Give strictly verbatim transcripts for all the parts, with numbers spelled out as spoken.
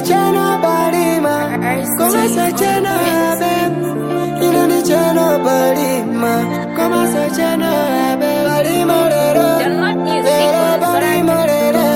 channel balima. Come as a channel babe. You know the channel balima. Come as a channel babe. Balima rera. Rera balima rera.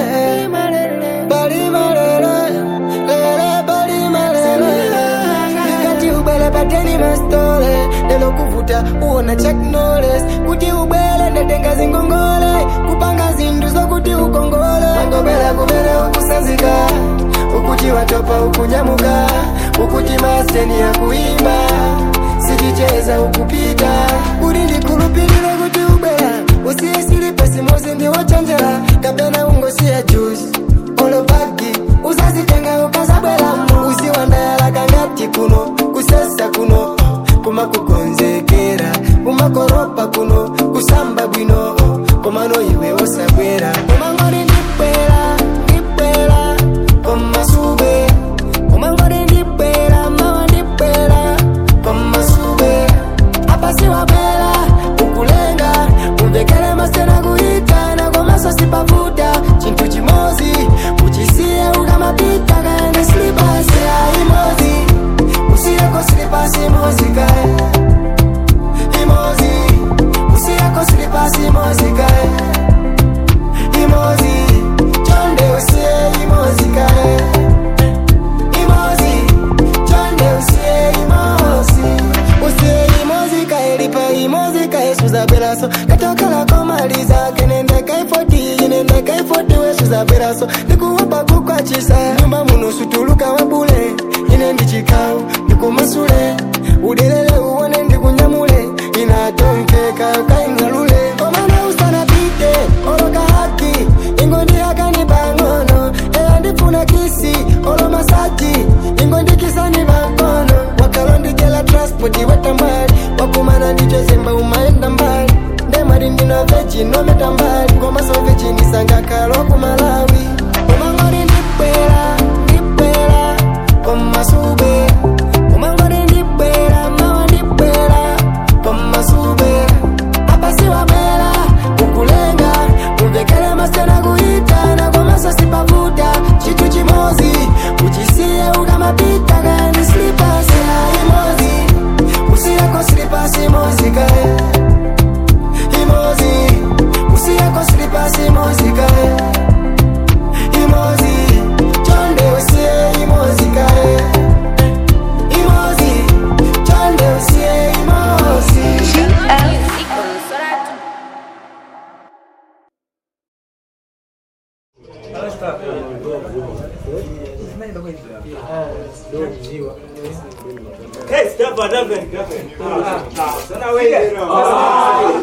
Balima rera. Rera balima rera. Nikati ubele pateni mastole. Lelo kuvuta uona check knowledge. Kuti ubele netenga zingongole. Kupanga zindu zo kuti ukongole. Ngobela kubele ukusanzika. Ukuti watopa ukunyamuka. Ukuti masteni ya kuimba. Sijicheza ukupita. Urindi kulupilile kuti ubela. Usiye siri pesi mozi ndi wachanjela. Kabena ungo siya juice. Olo bagi. Uzazi tenga ukazabela mu. Usi wandayala kangati kuno. Kusesa kuno. Kuma kukonzekera. Kuma koropa kuno. Kusamba bwino. Komano iwe osabwera. Kumangori nipwela. Nipwela. Kuma sube. Kumangori nipwela. Mawa nipwela. Kuma sube. Apa siwa bela. Ukulenga. Uvekele masena kuhita. Na kuma sosi pavuta. Chintu chimozi. Uchisiye ukamapita. Kaya slipasi ya imozi. Usiyeko slipasi imozi kaya. Imozi. Usiyeko slipasi imozi kaya. Imozi. Chonde usiye imozi kaya. Imozi. Chonde usiye imozi. Usiye imozi kaya. Lipa imozi kaya. Suza belaso. Katokala komaliza. Kenende kai foti. Inende kai foti we suza belaso. Nikuwapa kukwa chisa. Nyumba munusu tuluka wabule. Inendi chikau. Nikumasule. Udelele uone ndikunyamule. Inatonkeka kaingalule. Omana usana pite. Oloka haki. Ingondi haka ni bangono. Eya ndifuna kisi. Olo masaji. Ingondi kisa ni bangono. Wakalondi jela transporti weta mbali. Wakumana ndicho zemba umaenda mbali. Ndemari ndina vechi no metambali. Ngoma so vechi nisanga kalo kumalawi. Umangori nipwela. Nipwela. Koma sube. Umangori nipwela. Mawa nipwela. Koma sube. Apa siwa bela. Ukulenga. Uvekele masena kuhita. Na koma sosi pavuta. Chitu chimozi. Uchisiye ukamapita. Kaya ni slipasi ya imozi. Usiyeko slipasi imozi kaya. Imozi. Usiyeko slipasi imozi kaya. Imozi. Chonde usiye imozi kaya. Imozi. Chonde usiye imozi. Hey, step up, step up. Sana wewe.